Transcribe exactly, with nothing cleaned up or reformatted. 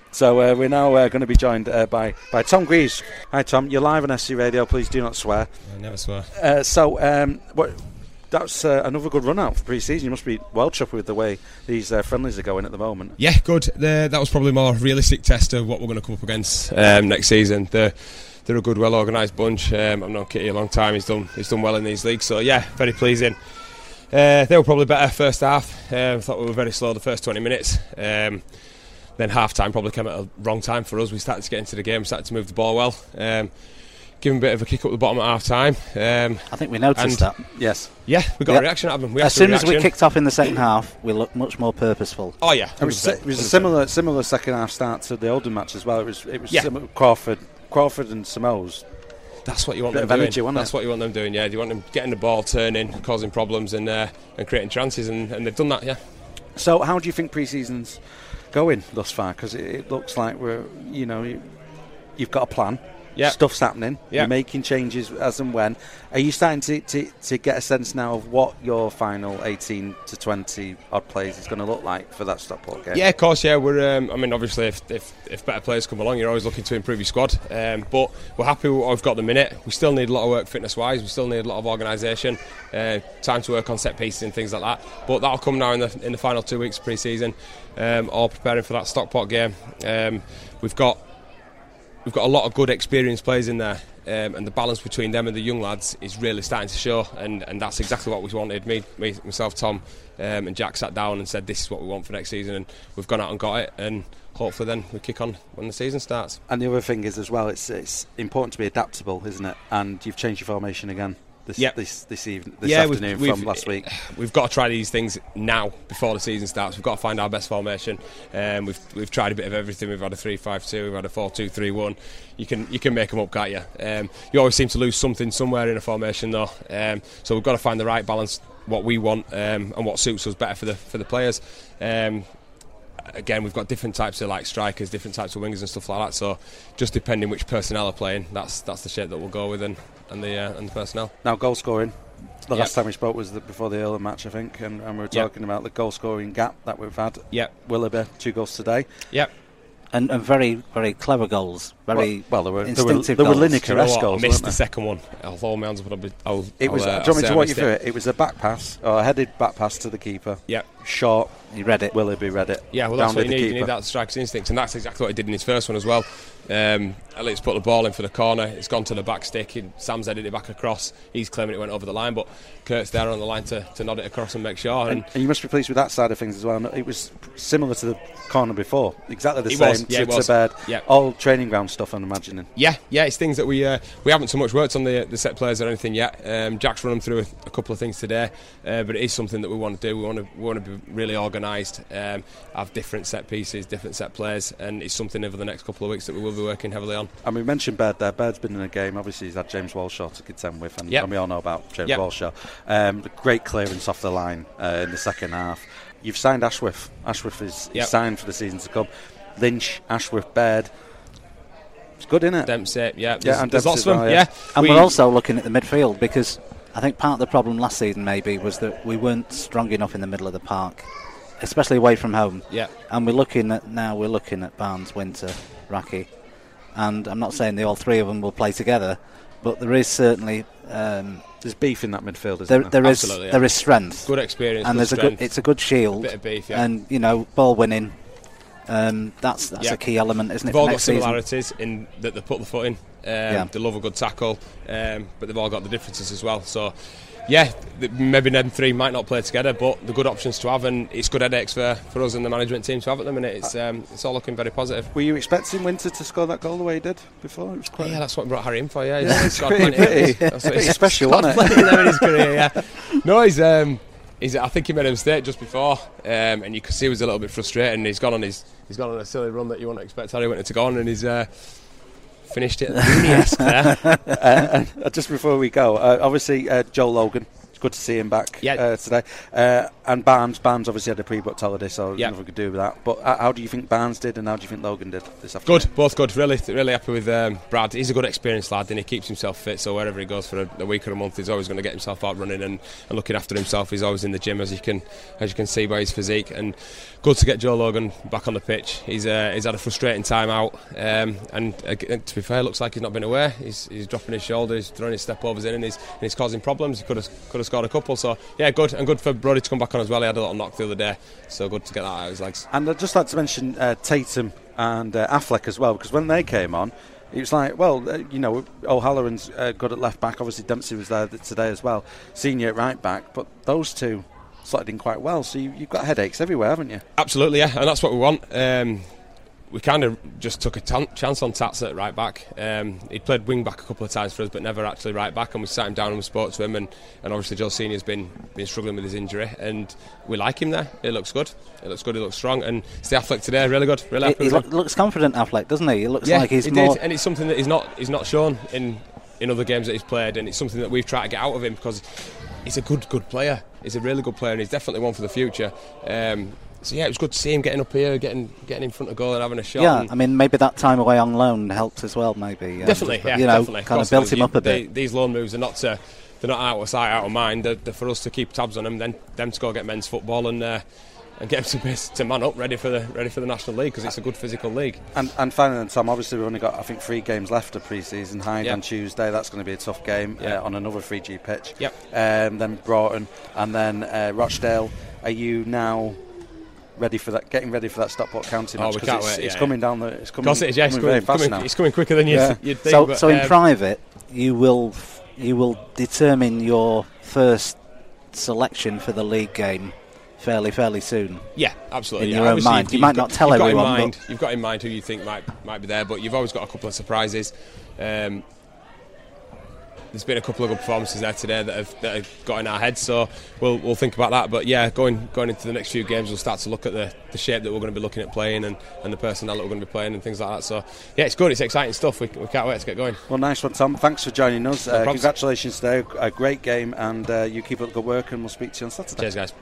So uh, we're now uh, going to be joined uh, by, by Tom Greaves. Hi Tom, you're live on S C Radio, please do not swear. I never swear. Uh, so um, what, that's uh, another good run out for pre-season. You must be well chuffed with the way these uh, friendlies are going at the moment. Yeah, good. The, that was probably a more realistic test of what we're going to come up against um, next season. The, they're a good, well-organised bunch. Um, I've known Kitty a long time, he's done, he's done well in these leagues, so yeah, very pleasing. Uh, they were probably better first half. I uh, thought we were very slow the first twenty minutes. Um, Then half time probably came at a wrong time for us. We started to get into the game, started to move the ball well. Um, give them a bit of a kick up the bottom at half time. Um, I think we noticed that. Yes. Yeah, we got yep. a reaction out of them. We as soon as we kicked off in the second half, we looked much more purposeful. Oh yeah, it was, it was a similar similar second half start to the Oldham match as well. It was it was yeah. similar, Crawford, Crawford and Samoes. That's what you want bit them of doing. Energy, That's it? what you want them doing. Yeah, you want them getting the ball, turning, causing problems, and uh, and creating chances, and, and they've done that. Yeah. So how do you think pre-season's going thus far? Because it, it looks like we're, you know, you, you've got a plan. Yep. Stuff's happening. Yep. You're making changes as and when. Are you starting to, to, to get a sense now of what your final eighteen to twenty odd plays is going to look like for that Stockport game? Yeah, of course. Yeah, we're. Um, I mean, obviously, if, if if better players come along, you're always looking to improve your squad. Um, but we're happy with what we've got at the minute. We still need a lot of work fitness-wise. We still need a lot of organisation, uh, time to work on set pieces and things like that. But that'll come now in the in the final two weeks of pre-season. Um, all preparing for that Stockport game. Um, we've got. We've got a lot of good experienced players in there, um, and the balance between them and the young lads is really starting to show, and, and that's exactly what we wanted. Me, me myself, Tom um, and Jack sat down and said this is what we want for next season, and we've gone out and got it, and hopefully then we kick on when the season starts. And the other thing is as well, it's it's important to be adaptable, isn't it? And you've changed your formation again this yep. this this evening, this yeah, afternoon we've, from we've, last week. We've got to try these things now before the season starts. We've got to find our best formation. Um, we've we've tried a bit of everything. We've had a three five two, we've had a four two three one. You can you can make them up, can't you? Um, you always seem to lose something somewhere in a formation, though. Um, so we've got to find the right balance, what we want, um, and what suits us better for the for the players. Um, Again, we've got different types of like strikers, different types of wingers and stuff like that. So, just depending which personnel are playing, that's that's the shape that we'll go with, and and the uh, and the personnel. Now, goal scoring. The yep. last time we spoke was the, before the Earlham match, I think, and, and we were talking yep. about the goal scoring gap that we've had. Yep. Willoughby, two goals today. Yep. And, and very, very clever goals. Very well, well they were instinctive they were, goals. they were Lineker-esque goals. I missed weren't the they? second one. I'll hold my hands up. I'll, I'll, it was. I'll, uh, do you want me to walk you through it? it? It was a back pass, or a headed back pass to the keeper. Yep. Short. He read it. Willoughby read it. Yeah, well, that's what you need. You need that striker's instinct, and that's exactly what he did in his first one as well. Um, Elliott's put the ball in for the corner. It's gone to the back stick. He, Sam's headed it back across. He's claiming it went over the line, but Kurt's there on the line to, to nod it across and make sure. And, and, and you must be pleased with that side of things as well. It was similar to the corner before, exactly the it same. Was, yeah, to, it was. to bed, yeah. all training ground stuff. I'm imagining. Yeah, yeah, it's things that we uh, we haven't so much worked on the the set players or anything yet. Um, Jack's run them through a, a couple of things today, uh, but it is something that we want to do. We want to we want to be really organised, um, have different set pieces, different set players, and it's something over the next couple of weeks that we will be working heavily on. And we mentioned Baird there. Baird's been in a game. Obviously, he's had James Walshaw to contend with, and, yep. and we all know about James yep. Walshaw. Um, great clearance off the line uh, in the second half. You've signed Ashworth. Ashworth is yep. signed for the season to come. Lynch, Ashworth, Baird. It's good, isn't it? Dempsey, yeah. There's, yeah, and there's lots of them. well, yeah. yeah. And we we're also looking at the midfield, because I think part of the problem last season maybe was that we weren't strong enough in the middle of the park, especially away from home. Yeah. And we're looking at now we're looking at Barnes, Winter, Raki, and I'm not saying the all three of them will play together, but there is certainly um, there's beef in that midfield. Isn't there, there? there is Absolutely, yeah. there is strength, good experience, and good there's strength. a good it's a good shield, a bit of beef, yeah. and you know ball winning. Um, that's that's yeah. a key element, isn't it? They've all for got next season? similarities in that they put the foot in. Um, yeah. They love a good tackle, um, but they've all got the differences as well. So, yeah, maybe them three might not play together, but they're good options to have, and it's good headaches for, for us and the management team to have at the minute. It's um, it's all looking very positive. Were you expecting Winter to score that goal the way he did before? It was quite yeah, that's what brought Harry in for. Yeah, yeah, he's it's got pretty, plenty. pretty, That's pretty special, wasn't it? Plenty there in his career. Yeah, no, he's. Um, He's, I think he made a mistake just before, um, and you could see he was a little bit frustrated. And he's gone on his, he's gone on a silly run that you wouldn't expect Harry Winter to go on, and he's uh, finished it Rooney-esque there. uh, uh, just before we go, uh, obviously uh, Joel Logan good to see him back Yeah. uh, today. Uh, and Barnes, Barnes obviously had a pre-booked holiday, so Yeah. nothing we could do with that. But uh, how do you think Barnes did, and how do you think Logan did this afternoon? Good, both good. Really, really happy with um, Brad. He's a good experienced lad, and he keeps himself fit. So wherever he goes for a, a week or a month, he's always going to get himself out running and, and looking after himself. He's always in the gym, as you can, as you can see by his physique. And good to get Joe Logan back on the pitch. He's uh, he's had a frustrating time out, um, and uh, to be fair, looks like he's not been aware. He's, he's dropping his shoulders, throwing his step overs in, and he's and he's causing problems. He could have could have scored a couple. So yeah, good, and good for Brody to come back on as well. He had a little knock the other day, so good to get that out of his legs. And I'd just like to mention uh, Tatum and uh, Affleck as well, because when they came on, it was like, well, uh, you know, O'Halloran's uh, good at left back. Obviously, Dempsey was there today as well, senior at right back. But those two slotted in quite well. So you, you've got headaches everywhere, haven't you? Absolutely, yeah, and that's what we want. Um, we kind of just took a t- chance on Tats at right back. Um, he played wing back a couple of times for us, but never actually right back. And we sat him down and we spoke to him. And, and obviously, Joe Senior's been been struggling with his injury, and we like him there. It looks good. It looks good. He looks strong. And it's the Affleck today, really good. Really happy He, he with lo- him. looks confident, Affleck, doesn't he? He looks Yeah, like he's he more. did, and it's something that he's not he's not shown in in other games that he's played, and it's something that we've tried to get out of him because he's a good good player. He's a really good player, and he's definitely one for the future. Um, so yeah, it was good to see him getting up here, getting getting in front of goal and having a shot. Yeah, and I mean, maybe that time away on loan helped as well. Maybe uh, definitely, yeah, you know, definitely. kind of Possibly. built him up a They- bit. These loan moves are not to, they're not out of sight, out of mind. They're, they're for us to keep tabs on them, then them to go get men's football and uh, and get them to, to man up, ready for the ready for the National League, because it's a good physical league. And, and finally, then, Tom, obviously we've only got, I think, three games left of pre-season. Hyde Yeah. on Tuesday, that's going to be a tough game Yeah. uh, on another three G pitch. Yep. Um, then Broughton, and then uh, Rochdale. Are you now ready for that? Getting ready for that Stockport County Oh, match? we 'Cause can't it's, wait, it's yeah, coming down the. It's Of coming, course it is, yeah, it's coming very coming, fast coming, now. it's coming quicker than you'd, Yeah. you'd think. So, but, so in um, private, you will you will determine your first selection for the league game fairly fairly soon. Yeah, absolutely. in yeah. your own Obviously, mind. you've- You you've might got- not tell you've got in everyone, mind- but- You've got in mind who you think might might be there, but you've always got a couple of surprises. Um, there's been a couple of good performances there today that have, that have got in our heads, so we'll we'll think about that. But yeah, going going into the next few games, we'll start to look at the, the shape that we're going to be looking at playing and, and the personnel that we're going to be playing and things like that. So yeah, it's good. It's exciting stuff. We, we can't wait to get going. Well, nice one, Tom. Thanks for joining us. No uh, problems. congratulations today. A great game, and uh, you keep up the good work, and we'll speak to you on Saturday. Cheers, guys.